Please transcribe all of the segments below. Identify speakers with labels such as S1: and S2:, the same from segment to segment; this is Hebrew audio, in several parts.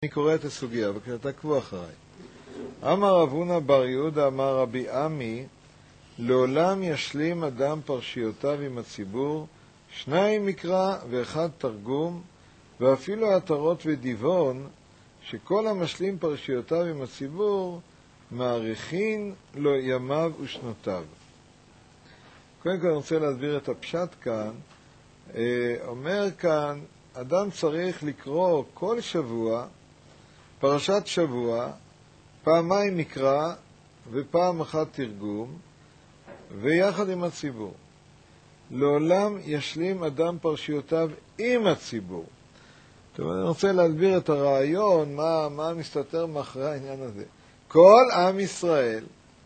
S1: אני קורא את הסוגיה, ותעקבו אחריי. אמר רב הונא בר יהודה אמר רבי עמי, לעולם ישלים אדם פרשיותיו עם הציבור, 2 מקרא ו1 תרגום, ואפילו התרות ודיוון, שכל המשלים פרשיותיו עם הציבור, מעריכין לו ימיו ושנותיו. קודם כל אני רוצה להסביר את הפשט כאן. אומר כאן, אדם צריך לקרוא כל שבוע, פרשת שבוע, 2 מקרא ופעם 1 תרגום, ויחד עם הציבור. לעולם ישלים אדם פרשיותיו עם הציבור. טוב, אני רוצה להסביר את הרעיון, מה מסתתר מאחורי העניין הזה. כל עם ישראל,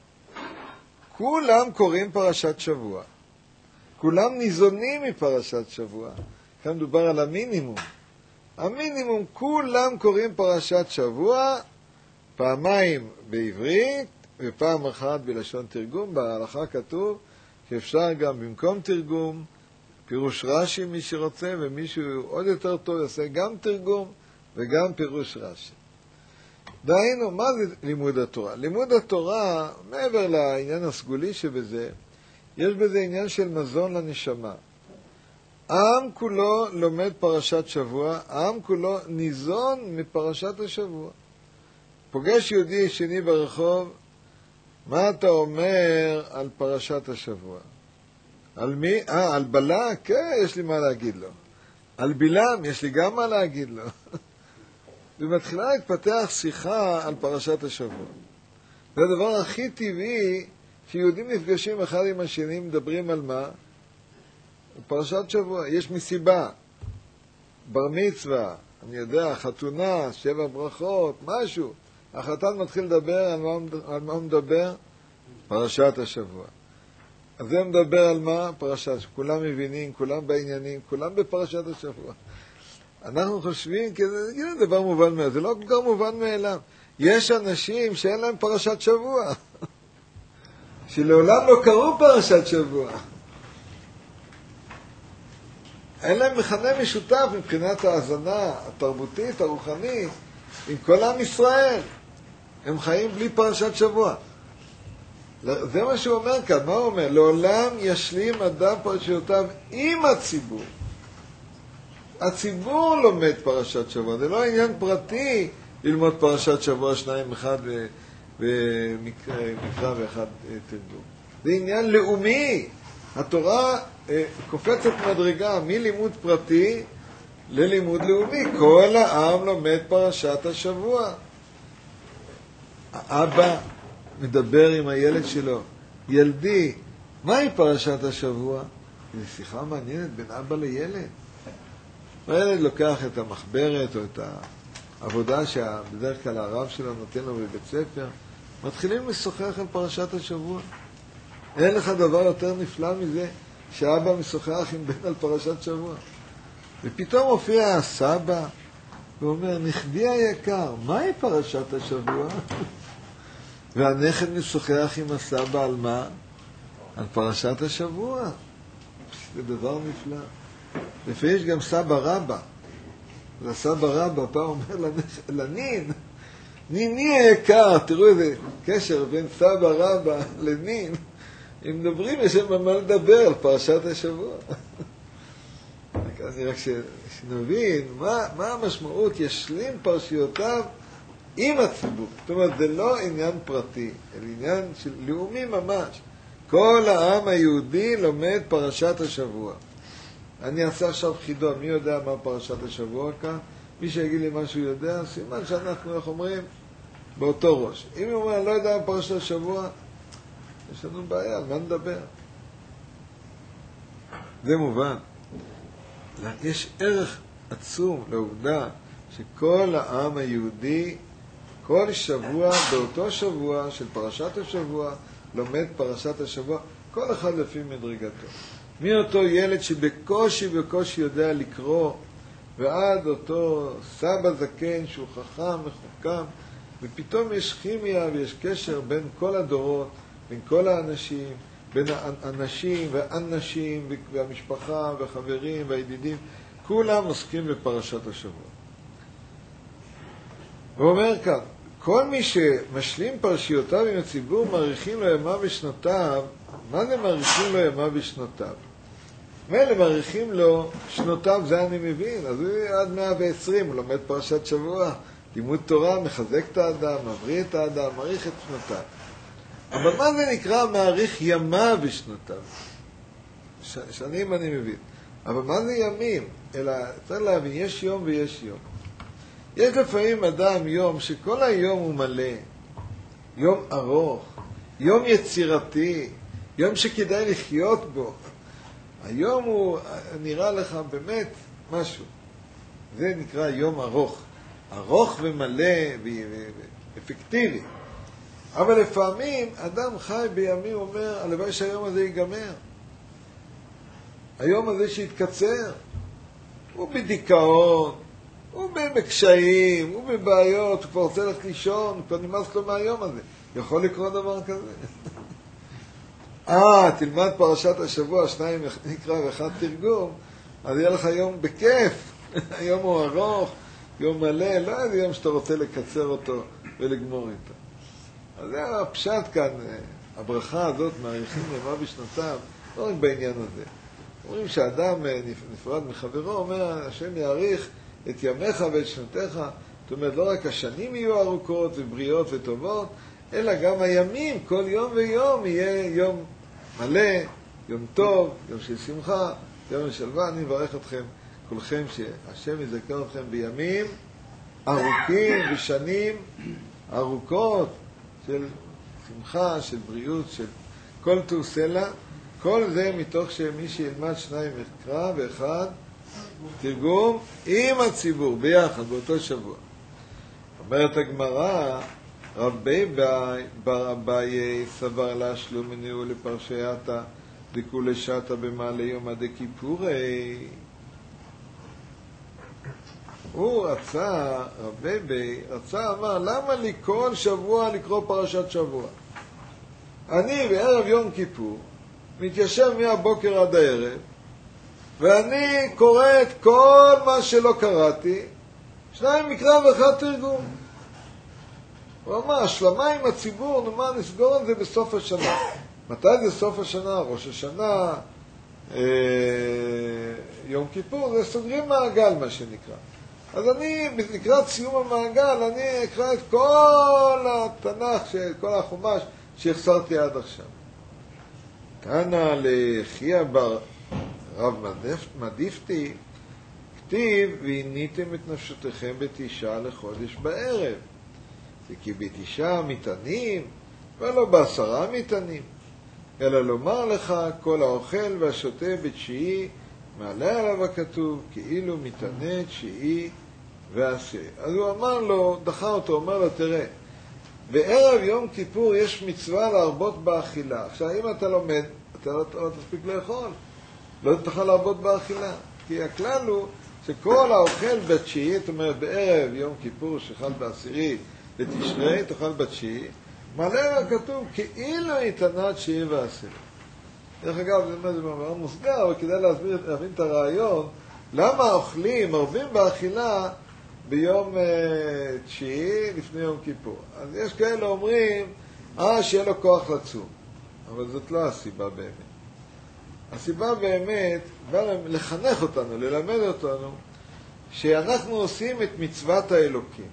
S1: כולם קוראים פרשת שבוע. כולם ניזונים מפרשת שבוע. כאן מדובר על המינימום. המינימום, כולם קוראים פרשת שבוע, 2 בעברית ופעם 1 בלשון תרגום. בהלכה כתוב שאפשר גם במקום תרגום, פירוש רש"י מי שרוצה, ומישהו עוד יותר טוב יעשה גם תרגום וגם פירוש רש"י. דהיינו, מה זה לימוד התורה? לימוד התורה, מעבר לעניין הסגולי שבזה, יש בזה עניין של מזון לנשמה. העם כולו לומד פרשת שבוע, העם כולו ניזון מפרשת השבוע. פוגש יהודי שני ברחוב, מה אתה אומר על פרשת השבוע? על מי? על בלק? כן, יש לי מה להגיד לו. על בלעם, יש לי גם מה להגיד לו. ומתחילה להתפתח שיחה על פרשת השבוע. זה הדבר הכי טבעי, שיהודים נפגשים אחד עם השני, מדברים על מה? פרשת שבוע. יש מסיבה, בר מצווה, אני יודע, חתונה, 7 ברכות, משהו. החתן מתחיל לדבר, על מה הוא מדבר? פרשת השבוע. אז זה מדבר על מה? פרשת. כולם מבינים, כולם בעניינים, כולם בפרשת השבוע. אנחנו חושבים כי זה דבר מובן מאליו, זה לא כל כך מובן מאליו. יש אנשים שאין להם פרשת שבוע, שלעולם לא קראו פרשת שבוע. אין להם מכנה משותף מבחינת ההזנה התרבותית, הרוחנית, עם כל עם ישראל. הם חיים בלי פרשת שבוע. זה מה שהוא אומר כאן. מה הוא אומר? לעולם ישלים אדם פרשיותיו עם הציבור. הציבור לומד פרשת שבוע. זה לא עניין פרטי ללמוד פרשת שבוע 2, 1 ומקרא ו1 תרגום. זה עניין לאומי. התורה קופצת מדרגה מלימוד פרטי ללימוד לאומי. כל העם לומד פרשת השבוע. האבא מדבר עם הילד שלו, ילדי, מהי פרשת השבוע? זו שיחה מעניינת בין אבא לילד. הילד לוקח את המחברת או את העבודה שבדרך כלל הרב שלו נותן לו בבית ספר, מתחילים לשוחח על פרשת השבוע. אין לך דבר יותר נפלא מזה שאבא משוחח עם בן על פרשת שבוע. ופתאום הופיע הסבא ואומר, נכדי היקר, מהי פרשת השבוע? והנכד משוחח עם הסבא על מה? על פרשת השבוע. זה דבר נפלא. לפעמים יש גם סבא רבא. והסבא רבא פעם אומר לנין, ניני היקר, תראו איזה קשר בין סבא רבא לנין. אם מדברים, יש להם מה לדבר על פרשת השבוע. רק שנבין מה המשמעות, ישלים פרשיותיו עם הציבור. זאת אומרת, זה לא עניין פרטי, אלא עניין של לאומי ממש. כל העם היהודי לומד פרשת השבוע. אני אעשה עכשיו חידון, מי יודע מה פרשת השבוע כאן? מי שיגיד לי מה שהוא יודע, סימן שאנחנו, איך אומרים, באותו ראש. אם הוא אומר, לא יודע מה פרשת השבוע, יש לנו בעיה, על מה נדבר? זה מובן. יש ערך עצום לעובדה שכל העם היהודי, כל שבוע, באותו שבוע של פרשת השבוע, לומד פרשת השבוע, כל אחד לפי מדרגתו. מאותו ילד שבקושי יודע לקרוא, ועד אותו סבא זקן שהוא חכם מחוכם, ופתאום יש כימיה ויש קשר בין כל הדורות, בין כל האנשים, בין האנשים והאנשים והמשפחה והחברים והידידים, כולם עוסקים בפרשת השבוע. הוא אומר כאן, כל מי שמשלים פרשיותיו עם הציבור, מאריכים לו ימיו ושנותיו. מה זה מאריכים לו ימיו ושנותיו? מילא מאריכים לו שנותיו, זה אני מבין, אז הוא עד 120, הוא לומד פרשת שבוע, לימוד תורה, מחזק את האדם, מבריא את האדם, מאריך את שנותיו. אבל מה זה נקרא מאריך ימיו ושנותיו? שנים אני מבין. אבל מה זה ימים? אלא צריך להבין, יש יום ויש יום. יש לפעמים אדם יום שכל היום הוא מלא, יום ארוך, יום יצירתי, יום שכדאי לחיות בו. היום הוא נראה לך באמת משהו. זה נקרא יום ארוך. ארוך ומלא ואפקטיבי. אבל לפעמים אדם חי בימים אומר, הלוואי שהיום הזה ייגמר. היום הזה שיתקצר. הוא בדיכאון, הוא בקשיים, הוא בבעיות, הוא כבר רוצה ללכת לישון, הוא כבר נמאס לו מהיום הזה. יכול לקרות דבר כזה? תלמד פרשת השבוע, 2 נקרא ו1 תרגום, אז יהיה לך יום בכיף. היום הוא ארוך, יום מלא, לא איזה יום שאתה רוצה לקצר אותו ולגמור איתו. אז זה הפשט כאן, הברכה הזאת, מאריכים ימיו ושנותיו, לא רק בעניין הזה. אומרים שאדם נפרד מחברו, אומר, השם יאריך את ימיך ואת שנותיך, זאת אומרת, לא רק השנים יהיו ארוכות ובריאות וטובות, אלא גם הימים, כל יום ויום יהיה יום מלא, יום טוב, יום של שמחה, יום של שלווה. אני מברך אתכם כולכם שהשם יזכה אתכם בימים ארוכים ושנים ארוכות של שמחה, של בריאות, של כל טוב סלע. כל זה מתוך שמי שילמד 2 מקרא ו1 תרגום עם הציבור ביחד באותו שבוע. אומרת הגמרא, רבי בר אביי סבר להשלום מניעו לפרשייתא דכולי שתא במעלה יומא דכיפורי. הוא רצה, רבי בי רצה, אמר, למה לי כל שבוע לקרוא פרשת שבוע? אני בערב יום כיפור מתיישב מהבוקר עד הערב, ואני קורא את כל מה שלא קראתי, 2 מקרא ו1 תרגום. הוא אמר, השלמה עם הציבור, נו מה, נסגור את זה בסוף השנה. מתי זה סוף השנה? ראש השנה, יום כיפור, זה סוגרים מעגל מה שנקרא. אז אני, לקראת סיום המעגל, אני אקרא את כל התנ"ך, כל החומש שהחסרתי עד עכשיו. תנא לחיה בר רב מדיפתי, כתיב, והניתם את נפשותיכם בתשעה לחודש בערב. זה כי בתשעה מטענים, ולא ב10 מטענים. אלא לומר לך, כל האוכל והשותה בתשיעי, מעלה עליו הכתוב, כאילו מטעני תשיעי ועשה. אז הוא אמר לו, דחה אותו, אומר לו, תראה, בערב יום כיפור יש מצווה להרבות באכילה. עכשיו, אם אתה לומד, אתה לא תספיק לאכול. לא תוכל להרבות באכילה. כי הכלל הוא שכל האוכל בתשיעי, זאת אומרת, בערב יום כיפור שחל בעשירי לתשרי, תאכל בתשיעי, מעלה כתוב כאילו יתנה תשיעי ועשירי. דרך אגב, זה מאמר מוסגר, אבל כדאי להבין את הרעיון, למה אוכלים, מרבים באכילה ביום תשיעי לפני יום כיפור. אז יש כאלה אומרים, שיהיה לו כוח לצום. אבל זאת לא הסיבה באמת. הסיבה באמת, בא לחנך אותנו, ללמד אותנו, שאנחנו עושים את מצוות האלוקים.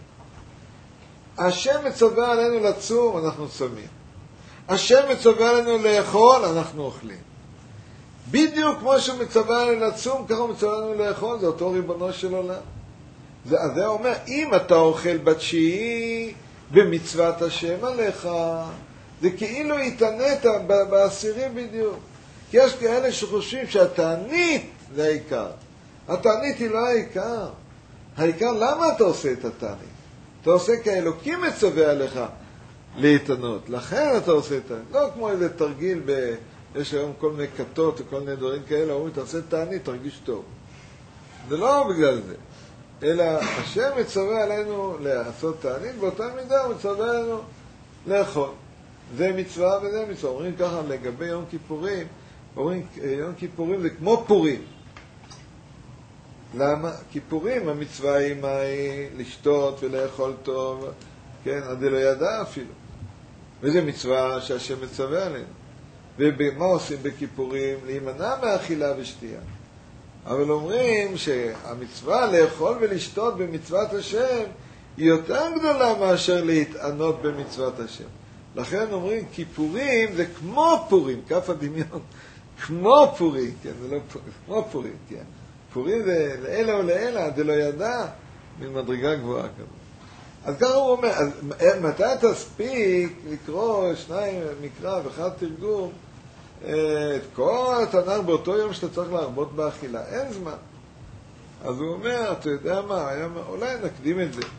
S1: השם מצווה עלינו לצום, אנחנו צמים. השם מצווה עלינו לאכול, אנחנו אוכלים. בדיוק כמו שהוא מצווה עלינו לצום, ככה הוא מצווה עלינו לאכול, זה אותו ריבונו של עולם. אז זה אומר, אם אתה אוכל בתשיעי במצוות השם עליך, זה כאילו התענית בעשירי בדיוק. כי יש כאלה שחושבים שהתענית זה העיקר. התענית היא לא העיקר. העיקר, למה אתה עושה את התענית? אתה עושה כי האלוקים מצווה עליך להתענות. לכן אתה עושה את התענית. לא כמו איזה תרגיל, יש היום כל מיני כתות וכל מיני דברים כאלה, אומרים, אתה עושה תענית, תרגיש טוב. זה לא בגלל זה. אלא השם מצווה עלינו לעשות תענית, באותה מידה הוא מצווה עלינו לאכול. זה מצווה וזה מצווה. אומרים ככה לגבי יום כיפורים, אומרים יום כיפורים זה כמו פורים. למה? כיפורים, המצווה היא מה היא לשתות ולאכול טוב, כן, עד לא ידע אפילו. וזו מצווה שהשם מצווה עלינו. ומה עושים בכיפורים? להימנע מאכילה ושתייה. אבל אומרים שהמצווה לאכול ולשתות במצוות השם היא יותר גדולה מאשר להתענות במצוות השם. לכן אומרים כיפורים זה כמו פורים, כף הדמיון, כמו פורים, כן, זה לא פורים, כמו פורים, כן. פורים זה לאלה או לאלה, זה לא ידע, ממדרגה גבוהה כזאת. אז ככה הוא אומר, אז מתי תספיק לקרוא 2 מקרא ו1 תרגום, את כל התנ"ך באותו יום שאתה צריך להרבות באכילה? אין זמן. אז הוא אומר, אתה יודע מה, אולי נקדים את זה.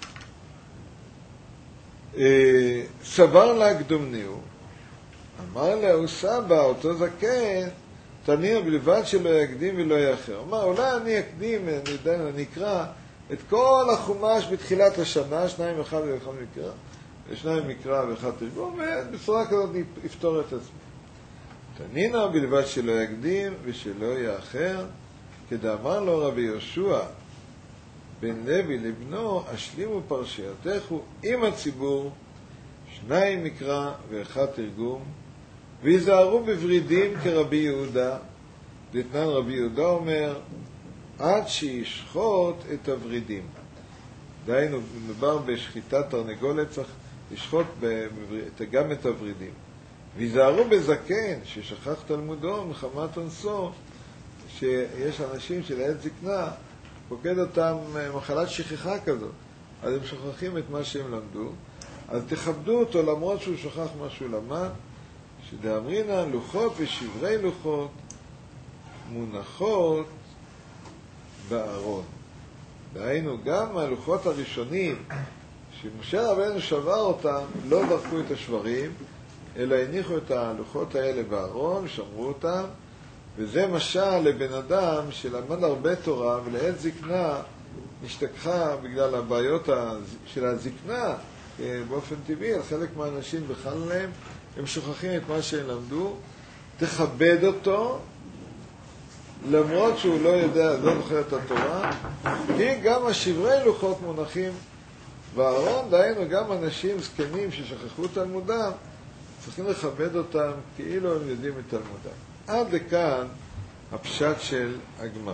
S1: סבר לה קדומניהו, אמר לה, הוא סבא, אותו זקן, תניע בלבד שלא יקדים ולא יאחר. אמר, אולי אני אקדים, אני אקרא את כל החומש בתחילת השנה, 2 1 ו1 מקרא, 2 מקרא ו1 תרגום, ובצורה כזאת יפתור את עצמי. תנינה בלבד שלא יקדים ושלא יאחר, כדאמר לו רבי יהושע בן לוי לבנו, השלימו פרשיותיכו עם הציבור, 2 מקרא ו1 תרגום, ויזהרו בברידים כרבי יהודה. דתנן רבי יהודה אומר, עד שישחוט את הברידים. דהיינו, מדובר בשחיטת תרנגולת, צריך לשחוט גם את הברידים. ויזהרו בזקן ששכח תלמודו מחמת אונסו, שיש אנשים שלעת זקנה פוקד אותם מחלת שכחה כזאת, אז הם שוכחים את מה שהם למדו, אז תכבדו אותו למרות שהוא שוכח מה שהוא למד, שדאמרינה לוחות ושברי לוחות מונחות בארון. דהיינו, גם הלוחות הראשונים שמשה רבנו שבר אותם, לא דרכו את השברים, אלא הניחו את הלוחות האלה בארון, שמרו אותם, וזה משל לבן אדם שלמד הרבה תורה ולעת זקנה נשתכחה בגלל הבעיות של הזקנה באופן טבעי. על חלק מהאנשים בכלל להם, הם שוכחים את מה שהם למדו. תכבד אותו למרות שהוא לא יודע, לא זוכר את התורה, כי גם השברי לוחות מונחים בארון. דהיינו, גם אנשים זקנים ששכחו תלמודם צריכים לכבד אותם כאילו הם יודעים את תלמודם. עד לכאן הפשט של הגמרא.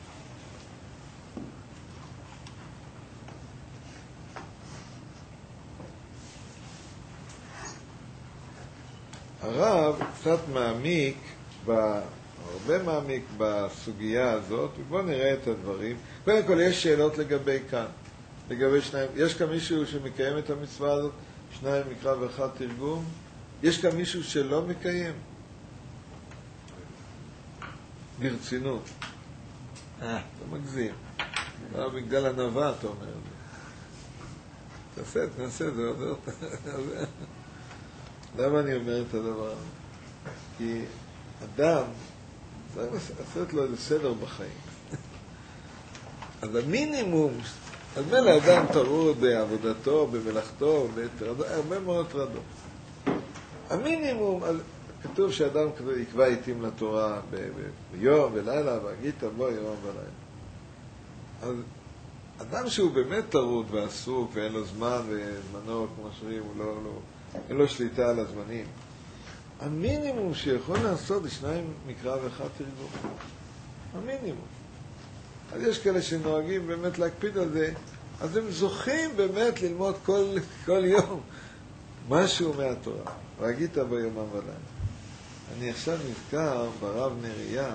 S1: הרב קצת מעמיק, הרבה מעמיק בסוגיה הזאת, ובואו נראה את הדברים. קודם כל, יש שאלות לגבי כאן, לגבי 2. יש כאן מישהו שמקיים את המצווה הזאת, 2 מקרא ו1 תרגום? יש כאן מישהו שלא מקיים? ברצינות. אתה מגזים. בגלל הנבא, אתה אומר. תעשה, זה עוזר. למה אני אומר את הדבר? כי אדם, צריך לעשות לו איזה סדר בחיים. אז המינימום, אז מלא אדם טרוד בעבודתו, במלאכתו, הרבה מאוד טרדות. המינימום, כתוב שאדם כזה יקבע עיתים לתורה ביום ולילה, והגיד בו יום ולילה. אז אדם שהוא באמת טרוד ועסוק ואין לו זמן וזמנו, כמו שאומרים, אין לו שליטה על הזמנים. המינימום שיכול לעשות זה 2 מקרא ו1 תרגום. המינימום. אז יש כאלה שנוהגים באמת להקפיד על זה, אז הם זוכים באמת ללמוד כל יום משהו מהתורה. והגית בו יומם ולילה. אני עכשיו נזכר ברב נריה,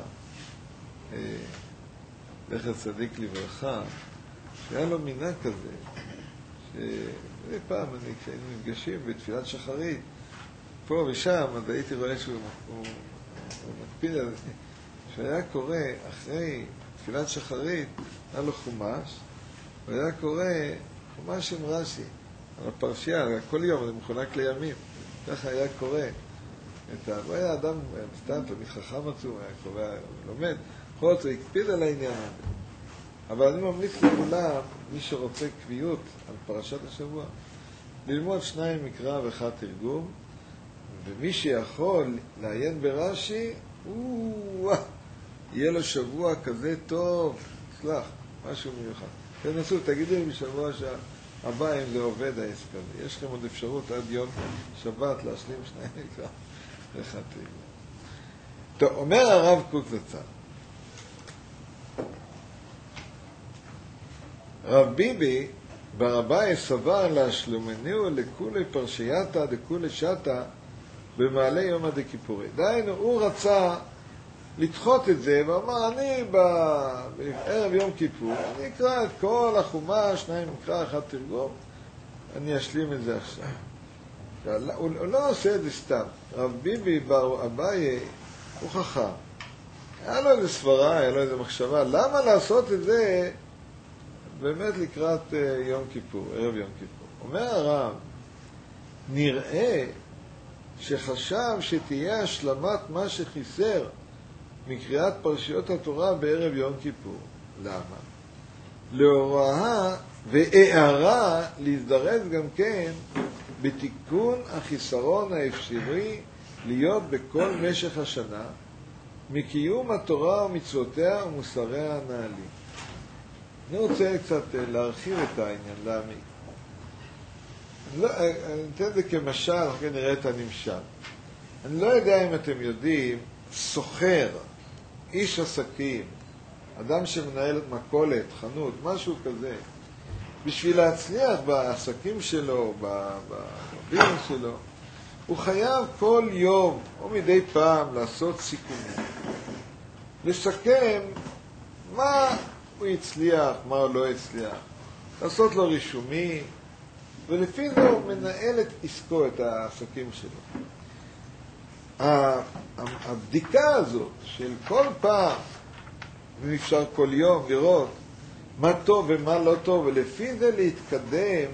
S1: זכר צדיק לברכה, שהיה לו מנהג כזה, פעם כשהיינו נפגשים בתפילת שחרית, פה ושם, אז הייתי רואה שהוא מקפיד על זה, שהיה קורא אחרי תפילת שחרית, היה לו חומש, והיה קורא חומש עם רש"י, על הפרשייה, כל יום, זה מחולק לימים, ככה היה קורא. הוא היה אדם, סתם, תמיד חכם עצום, היה קורא, לומד, בכל זאת, הוא הקפיד על העניין הזה. אבל אני ממליץ לכולם, מי שרוצה קביעות על פרשת השבוע, ללמוד 2 מקרא ו1 תרגום, ומי שיכול לעיין ברש"י, יהיה לו שבוע כזה טוב, מוצלח, משהו מיוחד. תנסו, תגידו לי בשבוע הבא אם זה עובד העסק הזה. יש לכם עוד אפשרות עד יום שבת להשלים שניים כבר. טוב, אומר הרב קוק זצ"ל, רב ביבי ברבי סבר להשלומניהו לכולי פרשייתא דכולי שתא במעלה יום הדכיפורי. דהיינו, הוא רצה לדחות את זה, ואמר, אני בערב יום כיפור, אני אקרא את כל החומש, שניים מקרא, אחד תרגום, אני אשלים את זה עכשיו. הוא לא עושה את זה סתם. רב ביבי בר אביי הוא חכם. היה לו איזה סברה, היה לו איזה מחשבה, למה לעשות את זה באמת לקראת יום כיפור, ערב יום כיפור? אומר הרב, נראה שחשב שתהיה השלמת מה שחיסר מקריאת פרשיות התורה בערב יום כיפור. למה? להוראה והערה להזדרז גם כן בתיקון החיסרון האפשרי להיות בכל משך השנה מקיום התורה ומצוותיה ומוסריה הנעלים. אני רוצה קצת להרחיב את העניין, להעמיק. אני אתן את זה כמשל, אחרי נראה את הנמשל. אני לא יודע אם אתם יודעים, סוחר, איש עסקים, אדם שמנהל את מכולת, חנות, משהו כזה, בשביל להצליח בעסקים שלו, בביזנס שלו, הוא חייב כל יום או מדי פעם לעשות סיכומים. לסכם מה הוא הצליח, מה הוא לא הצליח. לעשות לו רישומי, ולפי זה הוא מנהל את עסקו, את העסקים שלו. הבדיקה הזאת של כל פעם, אם אפשר כל יום לראות מה טוב ומה לא טוב, ולפי זה להתקדם,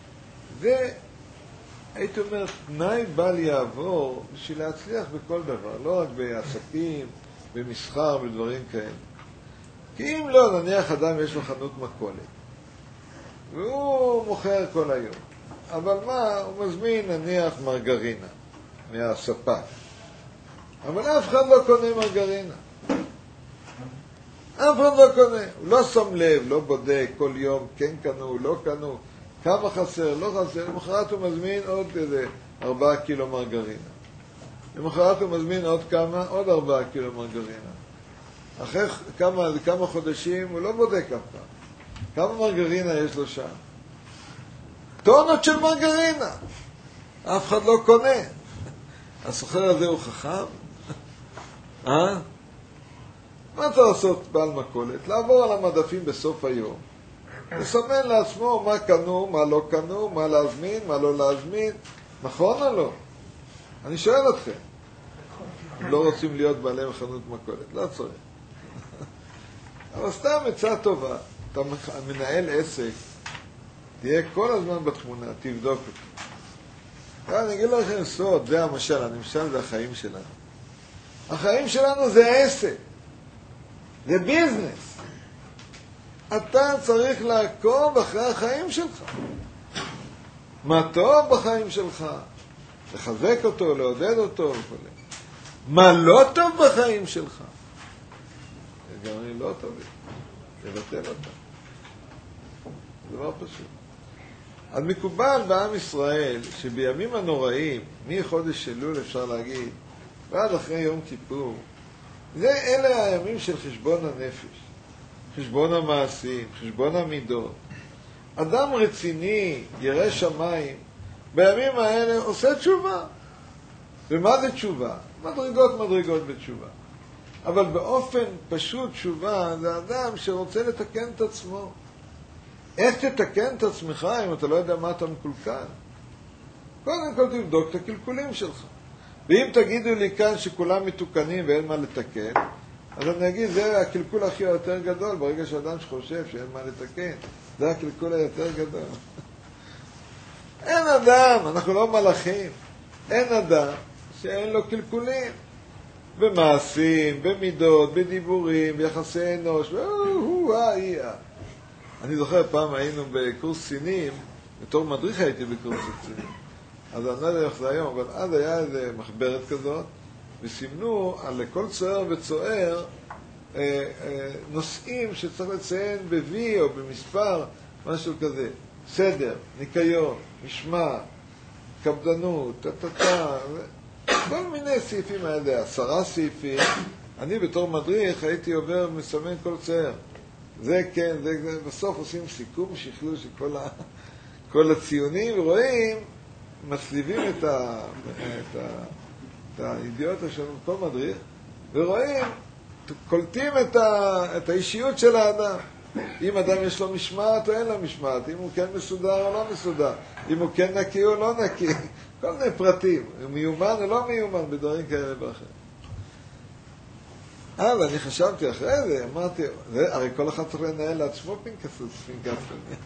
S1: והייתי אומר, תנאי בל יעבור בשביל להצליח בכל דבר, לא רק בעסקים, במסחר, בדברים כאלה. כי אם לא, נניח אדם יש לו חנות מכולת, והוא מוכר כל היום, אבל מה, הוא מזמין נניח מרגרינה מהספק, אבל אף אחד לא קונה מרגרינה. אף אחד לא קונה. הוא לא שם לב, לא בודק כל יום, כן קנו, לא קנו, כמה חסר, לא חסר. למחרת הוא מזמין עוד איזה 4 קילו מרגרינה. למחרת הוא מזמין עוד כמה? עוד 4 קילו מרגרינה. אחרי כמה חודשים הוא לא בודק אף פעם. כמה מרגרינה יש לו שם? טונות של מרגרינה. אף אחד לא קונה. הסוחר הזה הוא חכם? מה צריך לעשות בעל מכולת? לעבור על המדפים בסוף היום. לסמן לעצמו מה קנו, מה לא קנו, מה להזמין, מה לא להזמין. נכון או לא? אני שואל אתכם. לא רוצים להיות בעלי חנות מכולת. לא צריך. אבל סתם עצה טובה. אתה מנהל עסק, תהיה כל הזמן בתמונה, תבדוק אותו. אני אגיד לכם סוד, זה המשל, הנמשל זה החיים שלנו. החיים שלנו זה עסק, זה ביזנס. אתה צריך לעקוב אחרי החיים שלך. מה טוב בחיים שלך, לחזק אותו, לעודד אותו וכו'. מה לא טוב בחיים שלך, גם אני לא טוב, לבטל אותה. זה דבר פשוט. אז מקובל בעם ישראל שבימים הנוראים, מחודש אלול אפשר להגיד, ועד אחרי יום כיפור, אלה הימים של חשבון הנפש, חשבון המעשים, חשבון המידות. אדם רציני, ירא שמיים, בימים האלה עושה תשובה. ומה זה תשובה? מדרגות בתשובה. אבל באופן פשוט תשובה זה אדם שרוצה לתקן את עצמו. איך תתקן את עצמך אם אתה לא יודע מה אתה מקולקל? קודם כל תבדוק את הקלקולים שלך. ואם תגידו לי כאן שכולם מתוקנים ואין מה לתקן, אז אני אגיד, זה הקלקול הכי יותר גדול, ברגע שאדם שחושב שאין מה לתקן, זה הקלקול היותר גדול. אין אדם, אנחנו לא מלאכים, אין אדם שאין לו קלקולים. במעשים, במידות, בדיבורים, ביחסי אנוש, אני זוכר פעם היינו בקורס סינים, בתור מדריך הייתי בקורס סינים, אז אני לא יודע איך זה היום, אבל אז היה איזה מחברת כזאת, וסימנו על כל צוער וצוער נושאים שצריך לציין ב-V או במספר, משהו כזה. סדר, ניקיון, משמעת, קפדנות, כל מיני סעיפים האלה, 10 סעיפים. אני בתור מדריך הייתי עובר מסמן כל צייר. זה כן, זה, בסוף עושים סיכום, שכלול של כל הציונים, ורואים, מסליבים את הידיעות של כל מדריך, ורואים, קולטים את האישיות של האדם. אם אדם יש לו משמעת או אין לו משמעת, אם הוא כן מסודר או לא מסודר, אם הוא כן נקי או לא נקי, כל מיני פרטים, מיומן או לא מיומן, בדברים כאלה ואחרים. אז אני חשבתי אחרי זה, אמרתי, הרי כל אחד צריך לנהל לעצמו פנקס,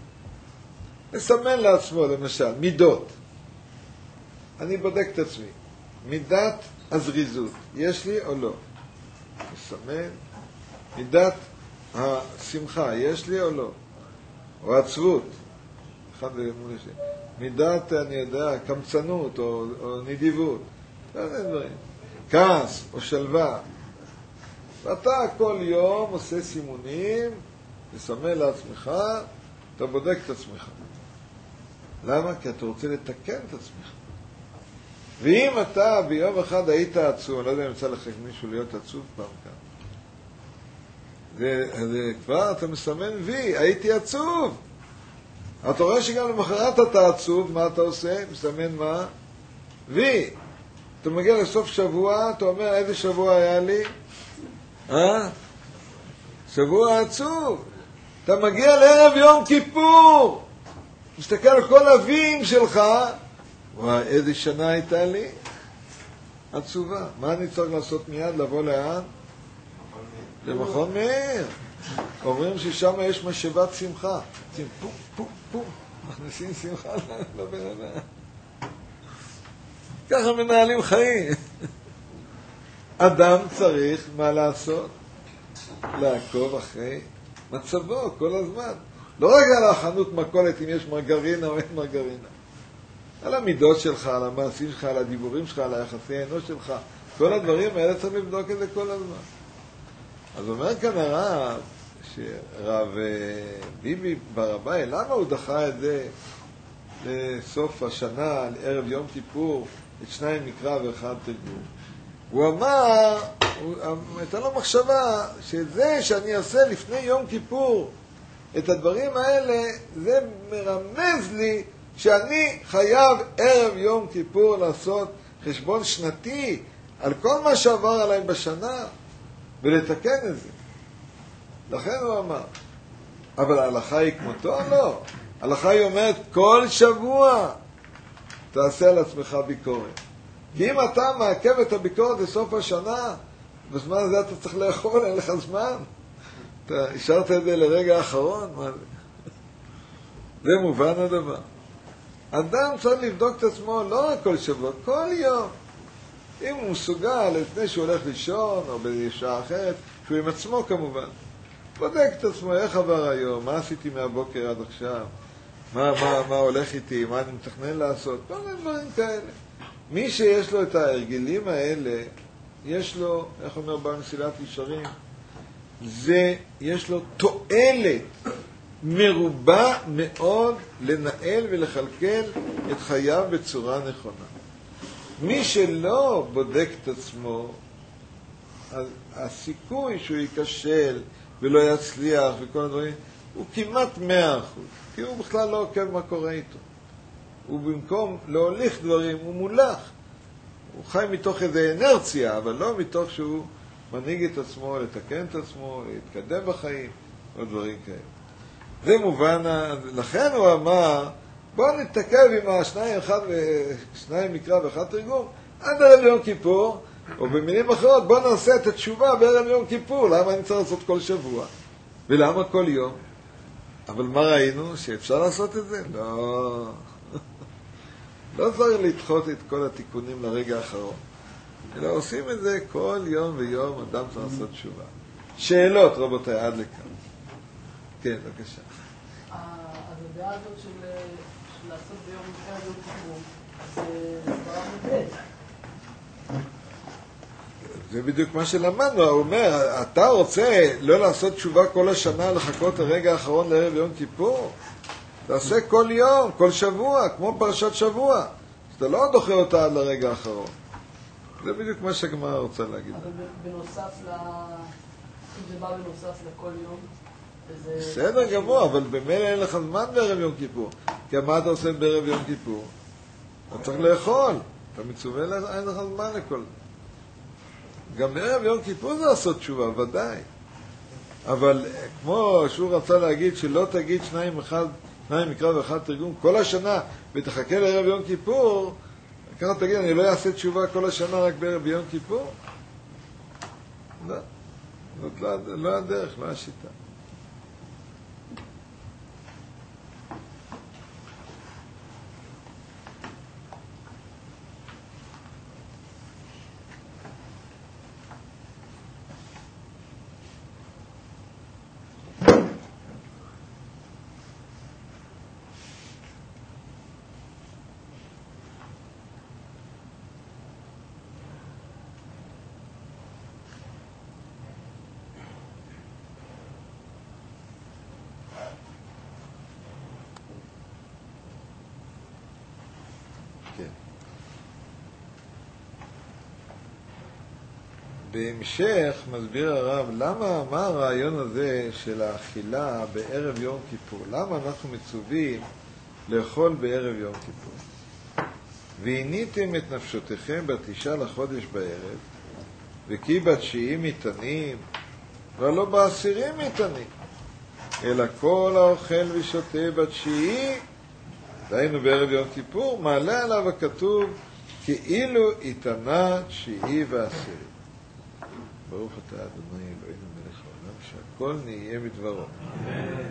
S1: לסמן לעצמו, למשל, מידות. אני בודק את עצמי. מידת הזריזות, יש לי או לא? לסמן. מידת השמחה, יש לי או לא? או עצבות. אחד מול השני. מידת, אני יודע, קמצנות או נדיבות. זה דברים. כעס או שלווה. ואתה כל יום עושה סימונים, מסמן לעצמך, אתה בודק את עצמך. למה? כי אתה רוצה לתקן את עצמך. ואם אתה ביום אחד היית עצוב, אני לא יודע אם יצא לך מישהו להיות עצוב פעם כאן, זה כבר אתה מסמן וי, הייתי עצוב. אתה רואה שגם למחרת אתה עצוב, מה אתה עושה? מסמן מה? וי. אתה מגיע לסוף שבוע, אתה אומר איזה שבוע היה לי? שבוע עצוב. אתה מגיע לערב יום כיפור, מסתכל על כל הווים שלך, וואי, איזה שנה הייתה לי? עצובה. מה אני צריך לעשות מיד? לבוא לאן? למכון מאיר. אומרים ששם יש משאבת שמחה. פום, פום, פום. מכניסים שמחה לבן אדם. ככה מנהלים חיים. אדם צריך מה לעשות? לעקוב אחרי מצבו כל הזמן. לא רק על החנות מכולת אם יש מרגרינה או אין מרגרינה. על המידות שלך, על המעשים שלך, על הדיבורים שלך, על היחסי האנוש שלך. כל הדברים האלה צריך לבדוק את זה כל הזמן. אז אומר כאן הרב, שרב ביבי ברביי, למה הוא דחה את זה לסוף השנה, לערב יום כיפור, את 2 מקרא ואחד תרגום? הוא אמר, הייתה לו מחשבה, שזה שאני אעשה לפני יום כיפור את הדברים האלה, זה מרמז לי שאני חייב ערב יום כיפור לעשות חשבון שנתי על כל מה שעבר עליי בשנה ולתקן את זה. לכן הוא אמר. אבל ההלכה היא כמותו? לא. ההלכה היא אומרת כל שבוע תעשה על עצמך ביקורת. כי אם אתה מעכב את הביקורת לסוף השנה, בזמן הזה אתה צריך לאכול, אין לך זמן. אתה השארת את זה לרגע האחרון? מה זה? זה מובן הדבר. אדם צריך לבדוק את עצמו לא רק כל שבוע, כל יום. אם הוא מסוגל לפני שהוא הולך לישון או בשעה אחרת, שהוא עם עצמו כמובן. בודק את עצמו, איך עבר היום, מה עשיתי מהבוקר עד עכשיו, מה הולך איתי, מה אני מתכנן לעשות, כל מיני דברים כאלה. מי שיש לו את ההרגלים האלה, יש לו, איך אומר בעל מסילת ישרים, יש לו תועלת מרובה מאוד לנהל ולכלכל את חייו בצורה נכונה. מי שלא בודק את עצמו, הסיכוי שהוא ייכשל ולא יצליח וכל הדברים, הוא כמעט 100%, כי הוא בכלל לא עוקב מה קורה איתו. הוא במקום להוליך דברים, הוא מולך. הוא חי מתוך איזו אנרציה, אבל לא מתוך שהוא מנהיג את עצמו, לתקן את עצמו, להתקדם בחיים, או דברים כאלה. זה מובן, לכן הוא אמר, בואו נתעכב עם שניים מקרא ואחד תרגום, עד ערב יום כיפור, או במילים אחרות, בואו נעשה את התשובה בערב יום כיפור, למה אני צריך לעשות כל שבוע? ולמה כל יום? אבל מה ראינו? שאפשר לעשות את זה? לא. לא צריך לדחות את כל התיקונים לרגע האחרון. אלא עושים את זה כל יום ויום, אדם צריך לעשות תשובה. שאלות, רבותיי, עד לכאן. כן, בבקשה.
S2: הדעה הזאת של לעשות ביום אחר יום כיפור, זה סברה מבית.
S1: זה בדיוק מה שלמדנו. הוא אומר, אתה רוצה לא לעשות תשובה כל השנה, לחכות לרגע האחרון לערב יום כיפור? תעשה כל יום, כל שבוע, כמו פרשת שבוע. אתה לא דוחה אותה עד לרגע האחרון. זה בדיוק מה שהגמרא רוצה להגיד.
S2: אבל בנוסף אם זה בא בנוסף לכל יום,
S1: בסדר גמור, אבל במילא אין לך זמן בערב יום כיפור. כי מה אתה עושה בערב יום כיפור? אתה צריך לאכול. אתה מצווה, אין לך זמן לכל. גם בערב יום כיפור זה לעשות תשובה, ודאי. אבל כמו שהוא רצה להגיד שלא תגיד שניים מקרא ואחד תרגום כל השנה ותחכה לערב יום כיפור, ככה תגיד, אני לא אעשה תשובה כל השנה רק בערב יום כיפור? לא. זאת לא הדרך, לא השיטה. בהמשך מסביר הרב מה הרעיון הזה של האכילה בערב יום כיפור. למה אנחנו מצווים לאכול בערב יום כיפור? והניתם את נפשותיכם בתשעה לחודש בערב, וכי בתשיעי מתנים, ולא בעשירים מתנים, אלא כל האוכל ושותה בתשיעי, דהיינו בערב יום כיפור, מעלה עליו הכתוב כאילו התנה תשיעי ועשירי. ברוך אתה אדוני אלוהינו מלך העולם, שהכל נהיה בדברו. אמן.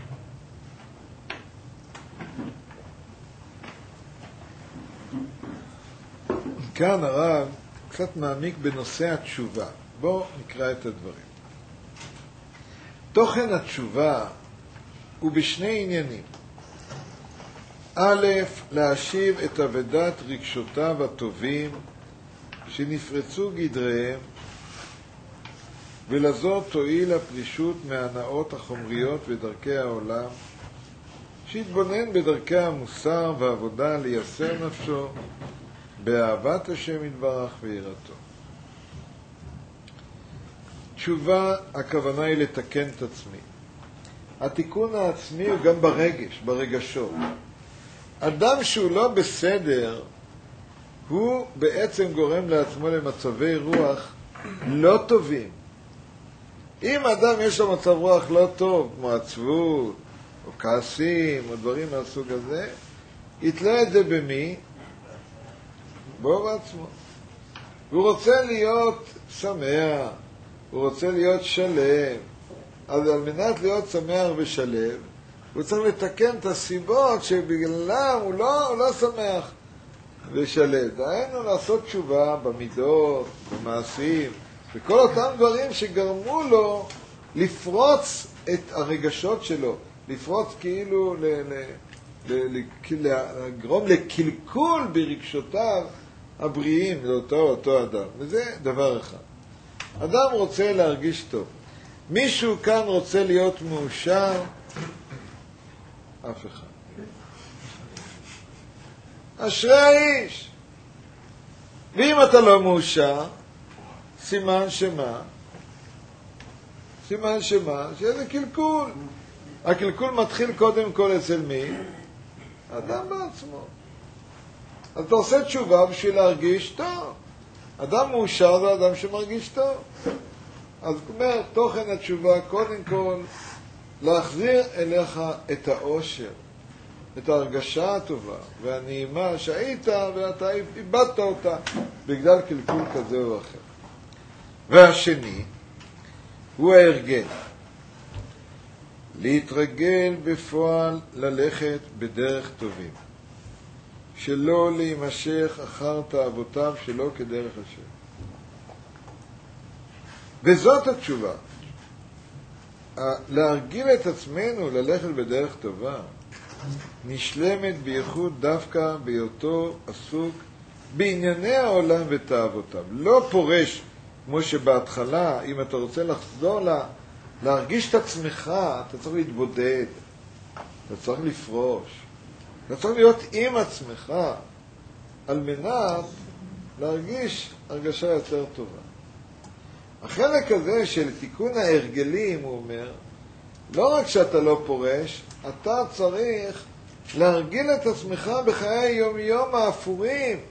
S1: כאן הרב קצת מעמיק בנושא התשובה. בואו נקרא את הדברים. תוכן התשובה הוא בשני עניינים. א', להשיב את אבדת רגשותיו הטובים שנפרצו גדריהם, ולזאת תועיל הפרישות מהנאות החומריות ודרכי העולם, שיתבונן בדרכי המוסר והעבודה לייסר נפשו באהבת השם יתברך ויראתו. תשובה, הכוונה היא לתקן את עצמי. התיקון העצמי הוא גם ברגשות. אדם שהוא לא בסדר, הוא בעצם גורם לעצמו למצבי רוח לא טובים. אם אדם יש לו מצב רוח לא טוב, כמו עצבות, או כעסים, או דברים מהסוג הזה, יתלה את זה במי? בו בעצמו. הוא רוצה להיות שמח, הוא רוצה להיות שלם, אז על מנת להיות שמח ושלם, הוא צריך לתקן את הסיבות שבגללם הוא לא שמח ושלם. דהיינו לעשות תשובה במידות, במעשים, וכל אותם דברים שגרמו לו לפרוץ את הרגשות שלו, לפרוץ כאילו לגרום לקלקול ברגשותיו הבריאים לאותו אדם. וזה דבר אחד. אדם רוצה להרגיש טוב. מישהו כאן רוצה להיות מאושר? אף אחד. אשרי האיש. ואם אתה לא מאושר, סימן שמה? סימן שמה? שזה קלקול. הקלקול מתחיל קודם כל אצל מי? אדם בעצמו. אז אתה עושה תשובה בשביל להרגיש טוב. אדם מאושר זה אדם שמרגיש טוב. אז אומר, תוכן התשובה, קודם כל, להחזיר אליך את האושר, את ההרגשה הטובה והנעימה שהיית ואתה איבדת אותה בגלל קלקול כזה או אחר. והשני הוא ההרגל. להתרגל בפועל ללכת בדרך טובים, שלא להימשך אחר תאוותיו שלא כדרך השם. וזאת התשובה. להרגיל את עצמנו ללכת בדרך טובה נשלמת בייחוד דווקא בהיותו עסוק בענייני העולם ותאוותיו. לא פורש כמו שבהתחלה, אם אתה רוצה לחזור להרגיש את עצמך, אתה צריך להתבודד, אתה צריך לפרוש, אתה צריך להיות עם עצמך, על מנת להרגיש הרגשה יותר טובה. החלק הזה של תיקון ההרגלים, הוא אומר, לא רק שאתה לא פורש, אתה צריך להרגיל את עצמך בחיי היום-יום האפורים,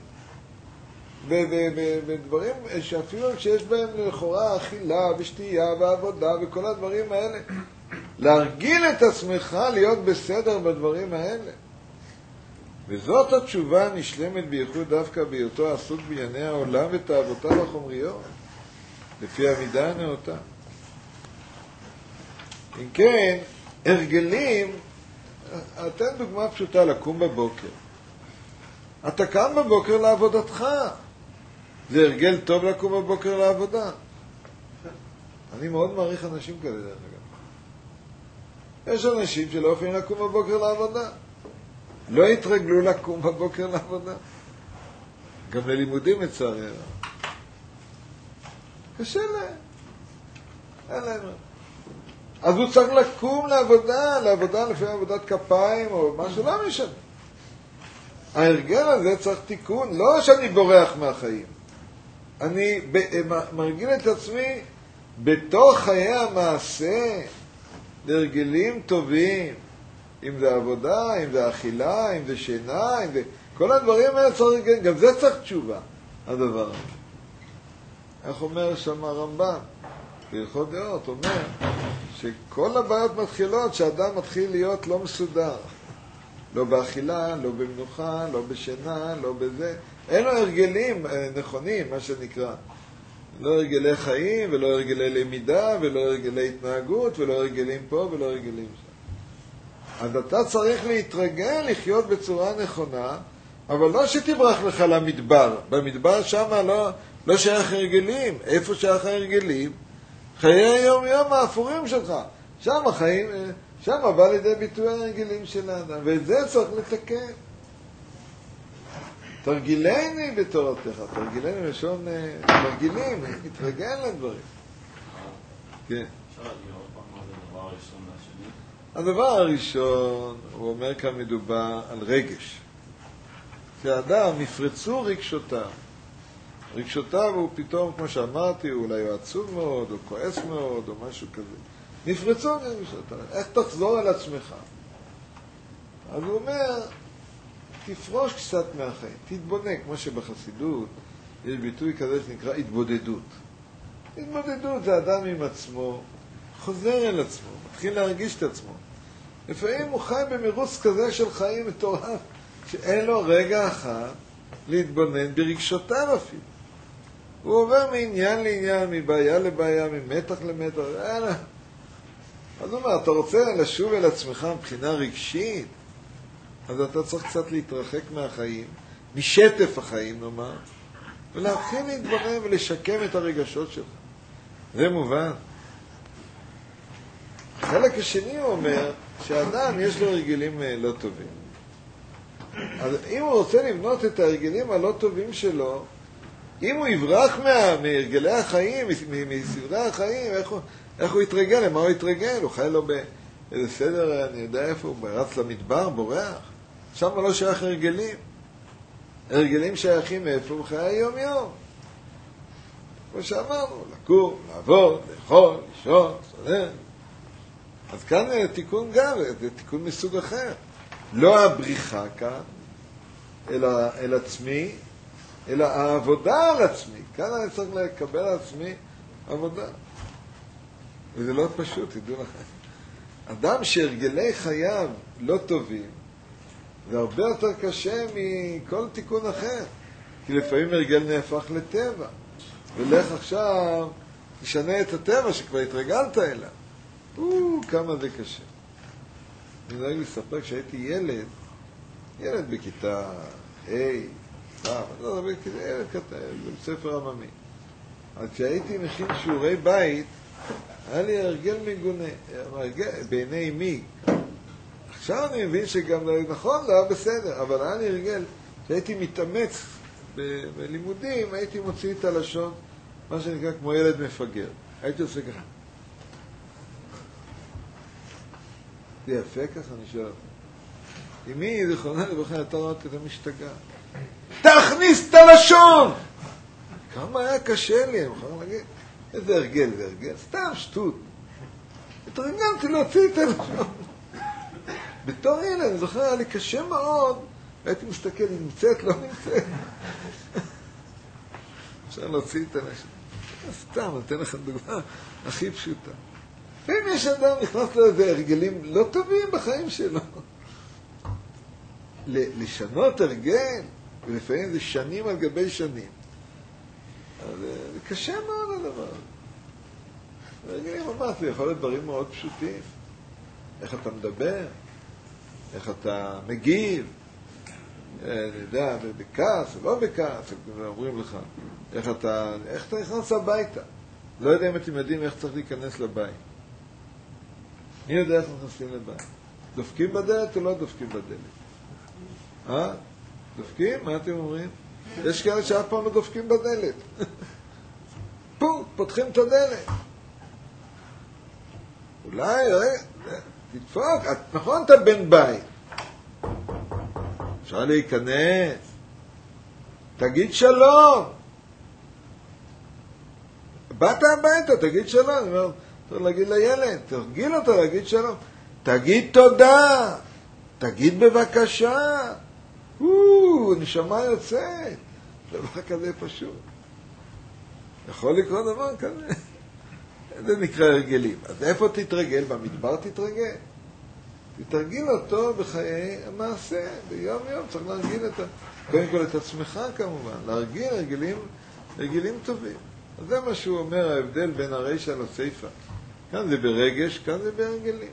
S1: בדברים שאפילו שיש בהם לכאורה אכילה ושתייה ועבודה וכל הדברים האלה, להרגיל את עצמך להיות בסדר בדברים האלה. וזאת התשובה הנשלמת בייחוד דווקא בהיותו עסוק בענייני העולם ותאוותיו החומריות, לפי המידה הנאותה. אם כן, הרגלים, אתן דוגמה פשוטה, לקום בבוקר. אתה קם בבוקר לעבודתך. זה הרגל טוב לקום בבוקר לעבודה. אני מאוד מעריך אנשים כאלה, דרך אגב. יש אנשים שלא יכולים לקום בבוקר לעבודה. לא התרגלו לקום בבוקר לעבודה. גם ללימודים לצערי הרב. קשה להם. אין להם. אז הוא צריך לקום לעבודה לפי עבודת כפיים או משהו, לא משנה. ההרגל הזה צריך תיקון, לא שאני בורח מהחיים. אני מרגיל את עצמי בתוך חיי המעשה להרגלים טובים, אם זה עבודה, אם זה אכילה, אם זה שינה, אם זה... כל הדברים האלה צריך, גם זה צריך תשובה, הדבר הזה. איך אומר שם הרמב"ם? בהלכות דעות אומר שכל הבעיות מתחילות שאדם מתחיל להיות לא מסודר. לא באכילה, לא במנוחה, לא בשינה, לא בזה. אין לו הרגלים נכונים, מה שנקרא. לא הרגלי חיים, ולא הרגלי למידה, ולא הרגלי התנהגות, ולא הרגלים פה, ולא הרגלים שם. אז אתה צריך להתרגל לחיות בצורה נכונה, אבל לא שתברח לך למדבר. במדבר שם לא שייך הרגלים. איפה שייך הרגלים? חיי היום-יום האפורים שלך. שם החיים... שם בא לידי ביטוי הרגלים של האדם, ואת זה צריך לתקן. תרגילני בתורתך, תרגילני לשון תרגילים, מתרגל לדברים. כן.
S3: אפשר להגיד עוד פעם מה זה הדבר הראשון והשני?
S1: הדבר הראשון, הוא אומר כאן מדובר על רגש. שהאדם נפרצו רגשותיו. רגשותיו הוא פתאום, כמו שאמרתי, אולי הוא עצוב מאוד, או כועס מאוד, או משהו כזה. נפרצו רגשותיו. איך תחזור על עצמך? אז הוא אומר, תפרוש קצת מהחיים, תתבונן, כמו שבחסידות יש ביטוי כזה שנקרא התבודדות. התבודדות זה אדם עם עצמו, חוזר אל עצמו, מתחיל להרגיש את עצמו. לפעמים הוא חי במרוץ כזה של חיים מטורף, שאין לו רגע אחד להתבונן ברגשותיו אפילו. הוא עובר מעניין לעניין, מבעיה לבעיה, ממתח למתח, אז הוא אומר, אתה רוצה לשוב אל עצמך מבחינה רגשית, אז אתה צריך קצת להתרחק מהחיים, משטף החיים נאמר, ולהתחיל להתבונן ולשקם את הרגשות שלך. זה מובן. החלק השני הוא אומר, שהאדם יש לו הרגלים לא טובים. אז אם הוא רוצה לבנות את הרגלים הלא טובים שלו, אם הוא יברח מהרגלי החיים, מסדרי החיים, איך הוא יתרגל? למה הוא יתרגל? הוא חי לו באיזה סדר, אני יודע איפה, הוא רץ למדבר, בורח. שם לא שייך הרגלים. הרגלים שייכים איפה? הוא חי היום-יום. כמו שאמרנו, לקום, לעבוד, לאכול, לישון, סודר. אז כאן תיקון גם, זה תיקון מסוג אחר. לא הבריחה כאן, אל עצמי, אלא העבודה על עצמי. כאן אני צריך לקבל על עצמי עבודה. וזה לא פשוט, תדעו לכם. אדם שהרגלי חייו לא טובים, זה הרבה יותר קשה מכל תיקון אחר. כי לפעמים הרגל נהפך לטבע. ולך עכשיו, תשנה את הטבע שכבר התרגלת אליו. כמה זה קשה. אני נוהג לספר כשהייתי ילד בכיתה ילד קטן, בספר עממי. אז כשהייתי מכין שיעורי בית, היה לי הרגל מגונה, בעיני מי. עכשיו אני מבין שגם נכון, זה היה בסדר, אבל היה לי הרגל, כשהייתי מתאמץ בלימודים, הייתי מוציא את הלשון מה שנקרא כמו ילד מפגר. הייתי עושה ככה. זה יפה ככה, אני שואל אותך. אמי, זיכרונה לברכה, אתה רואה אותי, אתה משתגע. תכניס את הלשון! כמה היה קשה לי, אני יכול להגיד. איזה הרגל, זה הרגל. סתם שטות. התרגלתי להוציא את הלשון. בתור ילד, אני זוכר, היה לי קשה מאוד. הייתי מסתכל, היא נמצאת, לא נמצאת. אפשר להוציא את הלשון. סתם, אני אתן לכם דוגמה הכי פשוטה. אם יש אדם נכנס לו איזה הרגלים לא טובים בחיים שלו, לשנות הרגל, ולפעמים זה שנים על גבי שנים, אז זה קשה מאוד הדבר. הרגלים ממש, זה יכול להיות דברים מאוד פשוטים. איך אתה מדבר, איך אתה מגיב, אני יודע, בכעס או לא בכעס, אומרים לך, איך אתה נכנס הביתה. לא יודע אם אתם יודעים איך צריך להיכנס לבית. מי יודע איך נכנסים לבית? דופקים בדלת או לא דופקים בדלת? דופקים? מה אתם אומרים? יש כאלה שאף פעם לא דופקים בדלת. פותחים את הדלת. אולי, תדפוק, נכון אתה בן בית. אפשר להיכנס. תגיד שלום. באת הביתה, תגיד שלום. אני אומר, צריך להגיד לילד, תרגיל אותו להגיד שלום. תגיד תודה. תגיד בבקשה. נשמה יוצאת. דבר כזה פשוט. יכול לקרות דבר כזה. זה נקרא הרגלים. אז איפה תתרגל? במדבר תתרגל. תתרגיל אותו בחיי המעשה. ביום יום צריך להרגיל קודם כל את עצמך כמובן. להרגיל הרגלים טובים. אז זה מה שהוא אומר, ההבדל בין הרישא לסיפא. כאן זה ברגש, כאן זה בהרגלים.